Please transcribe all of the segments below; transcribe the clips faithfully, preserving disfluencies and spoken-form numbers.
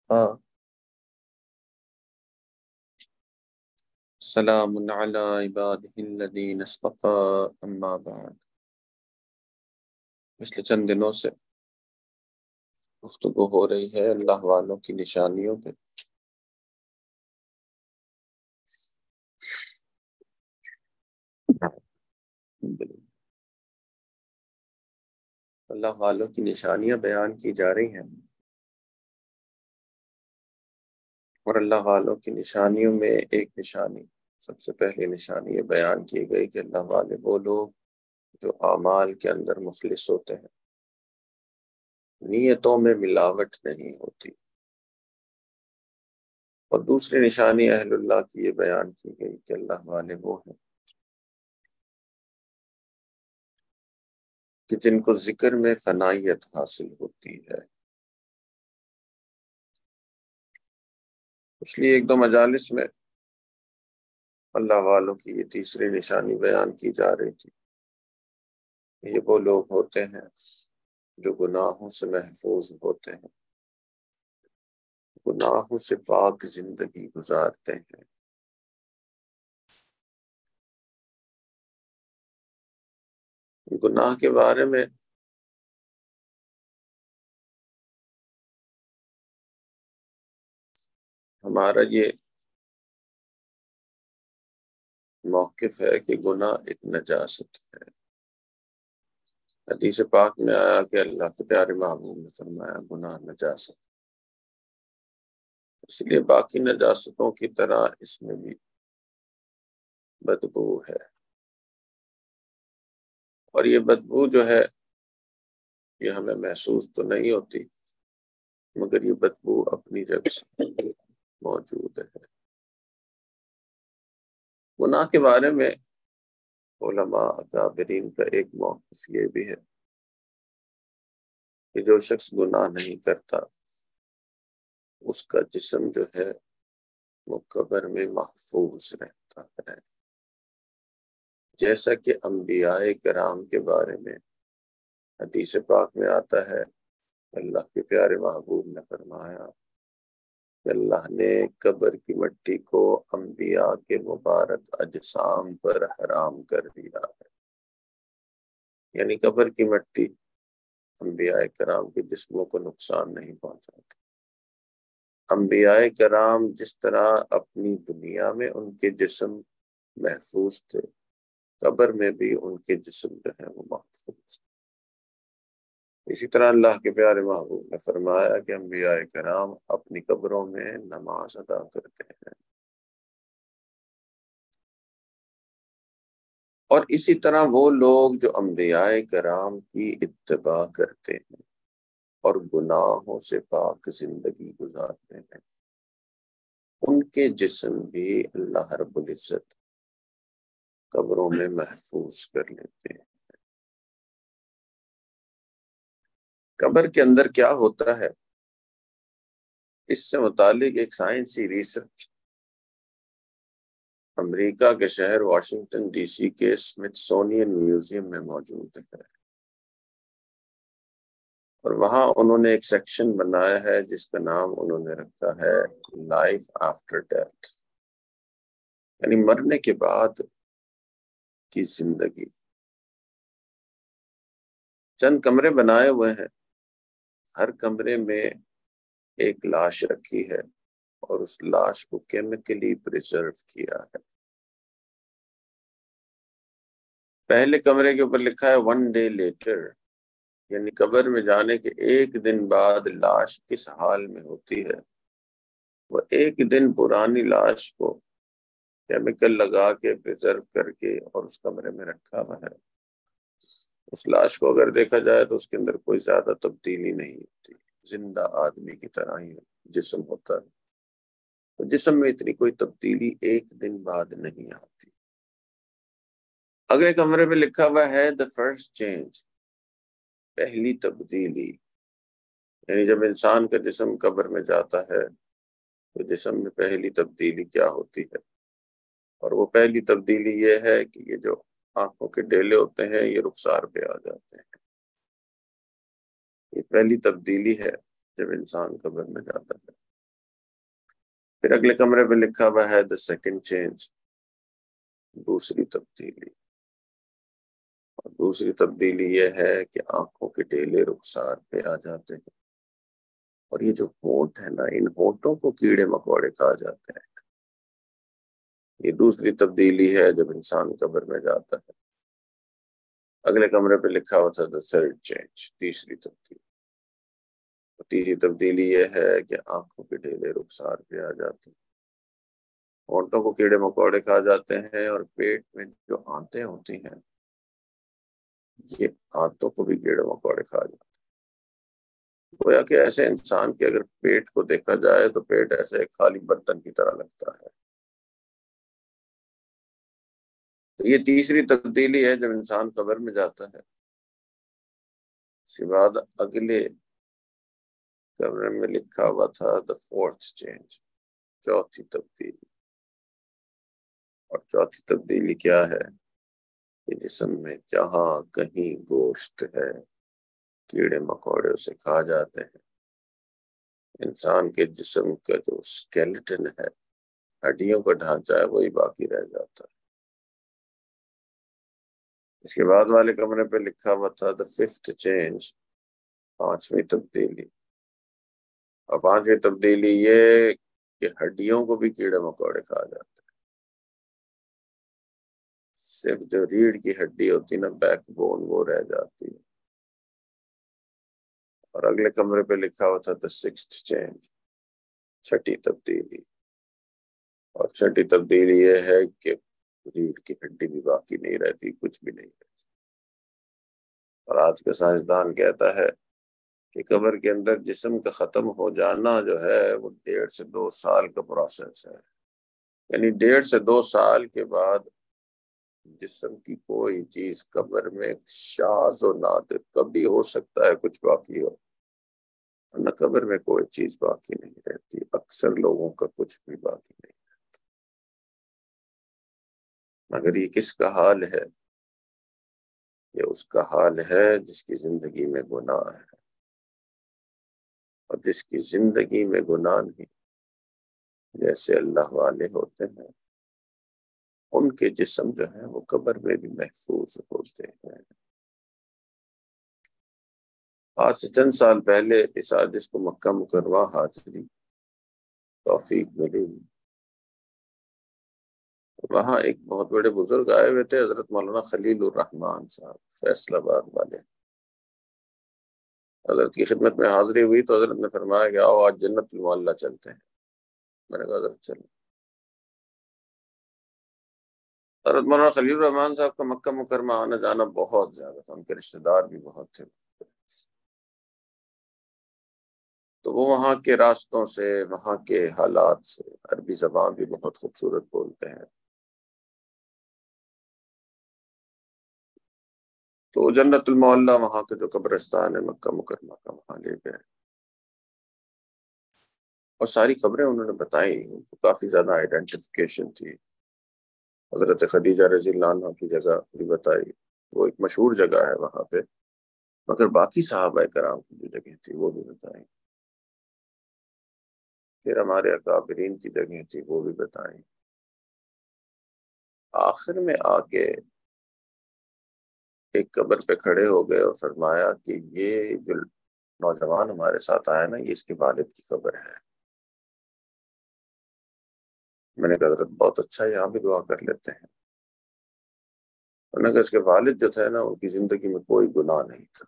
ہاں، سلام علی عبادہ الذین اصطفى اما بعد۔ پچھلے چند دنوں سے گفتگو ہو رہی ہے اللہ والوں کی نشانیوں پہ۔ اللہ والوں کی نشانیاں بیان کی جا رہی ہیں، اور اللہ والوں کی نشانیوں میں ایک نشانی، سب سے پہلی نشانی یہ بیان کی گئی کہ اللہ والے وہ لوگ جو اعمال کے اندر مخلص ہوتے ہیں، نیتوں میں ملاوٹ نہیں ہوتی۔ اور دوسری نشانی اہل اللہ کی یہ بیان کی گئی کہ اللہ والے وہ ہیں کہ جن کو ذکر میں فنائیت حاصل ہوتی ہے۔ اس لیے ایک دو مجالس میں اللہ والوں کی یہ تیسری نشانی بیان کی جا رہی تھی۔ یہ وہ لوگ ہوتے ہیں جو گناہوں سے محفوظ ہوتے ہیں، گناہوں سے پاک زندگی گزارتے ہیں۔ گناہ کے بارے میں ہمارا یہ موقف ہے کہ گناہ ایک نجاست ہے۔ حدیث پاک میں آیا کہ اللہ کے پیارے محبوب نے فرمایا گناہ نجاست، اس لیے باقی نجاستوں کی طرح اس میں بھی بدبو ہے، اور یہ بدبو جو ہے یہ ہمیں محسوس تو نہیں ہوتی، مگر یہ بدبو اپنی جگہ موجود ہے۔ گناہ کے بارے میں علماء اکابرین کا ایک موقف یہ بھی ہے کہ جو شخص گناہ نہیں کرتا اس کا جسم جو ہے وہ قبر میں محفوظ رہتا ہے، جیسا کہ انبیاء کرام کے بارے میں حدیث پاک میں آتا ہے۔ اللہ کے پیارے محبوب نے فرمایا کہ اللہ نے قبر کی مٹی کو انبیاء کے مبارک اجسام پر حرام کر دیا ہے، یعنی قبر کی مٹی انبیاء کرام کے جسموں کو نقصان نہیں پہنچاتی۔ انبیاء کرام جس طرح اپنی دنیا میں ان کے جسم محفوظ تھے، قبر میں بھی ان کے جسم جو ہے وہ محفوظ۔ اسی طرح اللہ کے پیارے محبوب نے فرمایا کہ انبیاء کرام اپنی قبروں میں نماز ادا کرتے ہیں، اور اسی طرح وہ لوگ جو انبیاء کرام کی اتباع کرتے ہیں اور گناہوں سے پاک زندگی گزارتے ہیں، ان کے جسم بھی اللہ رب العزت قبروں میں محفوظ کر لیتے ہیں۔ قبر کے اندر کیا ہوتا ہے، اس سے متعلق ایک سائنسی ریسرچ امریکہ کے شہر واشنگٹن ڈی سی کے اسمتھسونین میوزیم میں موجود ہے، اور وہاں انہوں نے ایک سیکشن بنایا ہے جس کا نام انہوں نے رکھا ہے لائف آفٹر ڈیتھ، یعنی مرنے کے بعد کی زندگی۔ چند کمرے بنائے ہوئے ہیں، ہر کمرے میں ایک لاش رکھی ہے اور اس لاش کو کیمیکلی پریزرو کیا ہے۔ پہلے کمرے کے اوپر لکھا ہے ون ڈے لیٹر، یعنی قبر میں جانے کے ایک دن بعد لاش کس حال میں ہوتی ہے، وہ ایک دن پرانی لاش کو کیمیکل لگا کے پریزرو کر کے اور اس کمرے میں رکھا ہوا ہے۔ اس لاش کو اگر دیکھا جائے تو اس کے اندر کوئی زیادہ تبدیلی نہیں ہوتی، زندہ آدمی کی طرح ہی جسم ہوتا ہے، تو جسم میں اتنی کوئی تبدیلی ایک دن بعد نہیں آتی۔ اگلے کمرے پہ لکھا ہوا ہے the first change، پہلی تبدیلی، یعنی جب انسان کا جسم قبر میں جاتا ہے تو جسم میں پہلی تبدیلی کیا ہوتی ہے، اور وہ پہلی تبدیلی یہ ہے کہ یہ جو آنکھوں کے ڈیلے ہوتے ہیں یہ رخسار پہ آ جاتے ہیں۔ یہ پہلی تبدیلی ہے جب انسان قبر میں جاتا ہے۔ پھر اگلے کمرے پہ لکھا ہوا ہے دا سیکنڈ چینج، دوسری تبدیلی. اور دوسری تبدیلی یہ ہے کہ آنکھوں کے ڈیلے رخسار پہ آ جاتے ہیں، اور یہ جو ہونٹ ہے نا، ان ہونٹوں کو کیڑے مکوڑے کھا جاتے ہیں. یہ دوسری تبدیلی ہے جب انسان قبر میں جاتا ہے. اگلے کمرے پہ لکھا ہوا تھا دا تھرڈ چینج، تیسری تبدیلی. تیسری تبدیلی یہ ہے کہ آنکھوں کے ڈھیلے رخسار پہ آ جاتے ہیں، ہونٹوں کو کیڑے مکوڑے کھا جاتے ہیں، اور پیٹ میں جو آنتیں ہوتی ہیں یہ آنتوں کو بھی کیڑے مکوڑے کھا جاتے ہیں. گویا کہ ایسے انسان کے اگر پیٹ کو دیکھا جائے تو پیٹ ایسے ایک خالی برتن کی طرح لگتا ہے. تو یہ تیسری تبدیلی ہے جب انسان قبر میں جاتا ہے. اس کے بعد اگلے کمرے میں لکھا ہوا تھا دا فورتھ چینج، چوتھی تبدیلی. اور چوتھی تبدیلی کیا ہے کہ جسم میں جہاں کہیں گوشت ہے کیڑے مکوڑے اسے کھا جاتے ہیں. انسان کے جسم کا جو اسکیلٹن ہے، ہڈیوں کا ڈھانچہ ہے، وہی باقی رہ جاتا ہے. اس کے بعد والے کمرے پہ لکھا ہوا تھا دا ففتھ چینج، پانچویں تبدیلی. اور پانچویں تبدیلی یہ کہ ہڈیوں کو بھی کیڑے مکوڑے کھا جاتے ہیں. صرف جو ریڑھ کی ہڈی ہوتی نا، بیک بون، وہ رہ جاتی ہے. اور اگلے کمرے پہ لکھا ہوا تھا دا سکستھ چینج، چھٹی تبدیلی. اور چھٹی تبدیلی یہ ہے کہ ریڑھ کی ہڈی بھی باقی نہیں رہتی، کچھ بھی نہیں رہتی. اور آج کا سائنسدان کہتا ہے کہ قبر کے اندر جسم کا ختم ہو جانا جو ہے وہ ڈیڑھ سے دو سال کا پروسیس ہے. یعنی ڈیڑھ سے دو سال کے بعد جسم کی کوئی چیز قبر میں شاذ و نادر کبھی ہو سکتا ہے کچھ باقی ہو، نہ قبر میں کوئی چیز باقی نہیں رہتی. اکثر لوگوں کا کچھ بھی باقی نہیں رہتا. مگر یہ کس کا حال ہے؟ یہ اس کا حال ہے جس کی زندگی میں گناہ ہے. اور جس کی زندگی میں گناہ نہیں، جیسے اللہ والے ہوتے ہیں، ان کے جسم جو ہیں وہ قبر میں بھی محفوظ ہوتے ہیں. آج سے چند سال پہلے اس حادث کو مکہ مکرمہ حاضری توفیق ملی. وہاں ایک بہت بڑے بزرگ آئے ہوئے تھے، حضرت مولانا خلیل الرحمان صاحب، فیصل آباد والے. حضرت کی خدمت میں حاضری ہوئی تو حضرت نے فرمایا کہ آؤ آج جنت المعلیٰ چلتے ہیں. میں نے کہا حضرت چلیں. حضرت مولانا خلیل الرحمان صاحب کا مکہ مکرمہ آنا جانا بہت زیادہ تھا، ان کے رشتہ دار بھی بہت تھے. تو وہ وہاں کے راستوں سے، وہاں کے حالات سے، عربی زبان بھی بہت خوبصورت بولتے ہیں. تو جنت المعلیٰ وہاں کے جو قبرستان ہے مکہ مکرمہ کا، وہاں لے گئے اور ساری خبریں انہوں نے بتائی. ان کو کافی زیادہ آئیڈینٹیفیکیشن تھی. حضرت خدیجہ رضی اللہ عنہ کی جگہ بھی بتائی، وہ ایک مشہور جگہ ہے وہاں پہ. مگر باقی صحابہ کرام کی جو جگہ تھی وہ بھی بتائیں. پھر ہمارے اکابرین کی جگہ تھی وہ بھی بتائیں. آخر میں آ کے ایک قبر پہ کھڑے ہو گئے اور فرمایا کہ یہ جو نوجوان ہمارے ساتھ آیا نا، یہ اس کے والد کی قبر ہے. میں نے کہا حضرت بہت اچھا، یہاں بھی دعا کر لیتے ہیں. انہوں نے کہا اس کے والد جو تھے نا، ان کی زندگی میں کوئی گناہ نہیں تھا.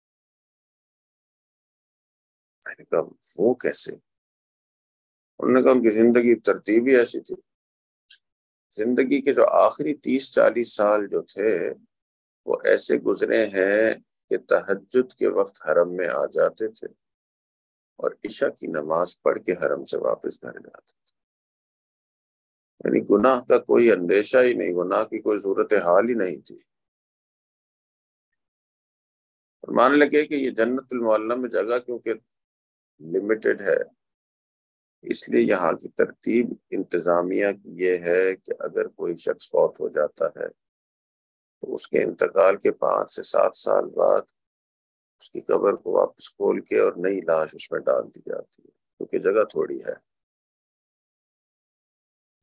میں نے کہا وہ کیسے؟ انہوں نے کہا ان کی زندگی ترتیب ہی ایسی تھی. زندگی کے جو آخری تیس چالیس سال جو تھے وہ ایسے گزرے ہیں کہ تہجد کے وقت حرم میں آ جاتے تھے اور عشاء کی نماز پڑھ کے حرم سے واپس گھر جاتے تھے. یعنی گناہ کا کوئی اندیشہ ہی نہیں، گناہ کی کوئی صورت حال ہی نہیں تھی. ماننے لگے کہ یہ جنت المعلیٰ میں جگہ کیونکہ لمیٹڈ ہے، اس لیے یہاں کی ترتیب انتظامیہ کی یہ ہے کہ اگر کوئی شخص فوت ہو جاتا ہے تو اس کے انتقال کے پانچ سے سات سال بعد اس کی قبر کو واپس کھول کے اور نئی لاش اس میں ڈال دی جاتی ہے، کیونکہ جگہ تھوڑی ہے.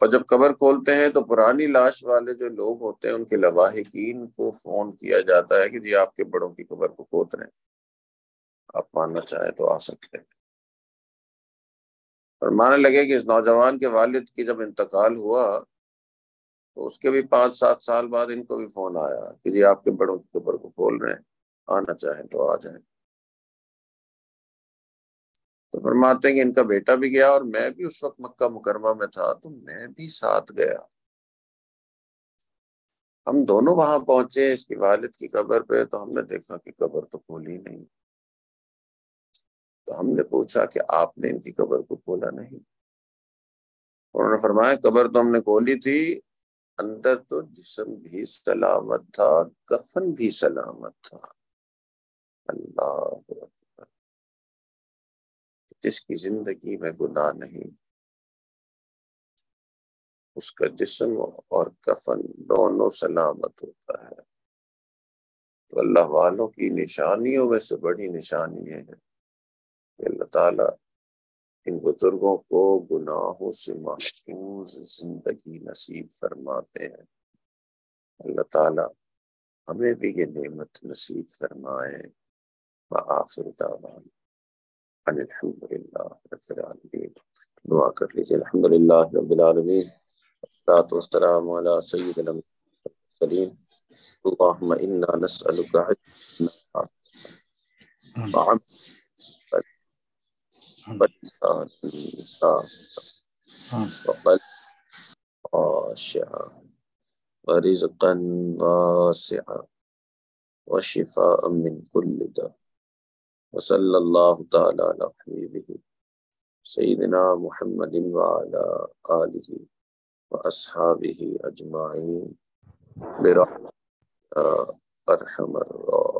اور جب قبر کھولتے ہیں تو پرانی لاش والے جو لوگ ہوتے ہیں ان کے لواحقین کو فون کیا جاتا ہے کہ جی آپ کے بڑوں کی قبر کو کھود رہے ہیں، آپ ماننا چاہیں تو آ سکتے ہیں۔ اور ماننے لگے کہ اس نوجوان کے والد کی جب انتقال ہوا تو اس کے بھی پانچ سات سال بعد ان کو بھی فون آیا کہ جی آپ کے بڑوں کی قبر کو کھول رہے ہیں، آنا چاہیں تو آ جائیں۔ تو فرماتے ہیں کہ ان کا بیٹا بھی گیا اور میں بھی اس وقت مکہ مکرمہ میں تھا تو میں بھی ساتھ گیا۔ ہم دونوں وہاں پہنچے اس کی والد کی قبر پہ تو ہم نے دیکھا کہ قبر تو کھولی نہیں۔ تو ہم نے پوچھا کہ آپ نے ان کی قبر کو کھولا نہیں؟ انہوں نے فرمایا قبر تو ہم نے کھولی تھی، اندر تو جسم بھی سلامت تھا، کفن بھی سلامت تھا۔ اللہ اکبر۔ جس کی زندگی میں گناہ نہیں اس کا جسم اور کفن دونوں سلامت ہوتا ہے۔ تو اللہ والوں کی نشانیوں میں سے بڑی نشانی ہے کہ اللہ تعالیٰ ان بزرگوں کو گناہوں سے محفوظ زندگی نصیب فرماتے ہیں۔ اللہ تعالیٰ ہمیں بھی یہ نعمت نصیب فرمائے۔ وآخر دعوانا ان الحمدللہ رب العالمین۔ دعا کر لیجیے۔ الحمدللہ رب العالمین، والصلاة والسلام علی سیدنا المرسلین، اللہم انا نسألک علما وعملا ولسانا وقلبا خاشعا ورزقا واسعا وشفاء من كل داء، وصلی اللہ تعالی علی حبیبہ سیدنا محمد وعلی آلہ واصحابہ اجمعین برحمتک یا ارحم الراحمین۔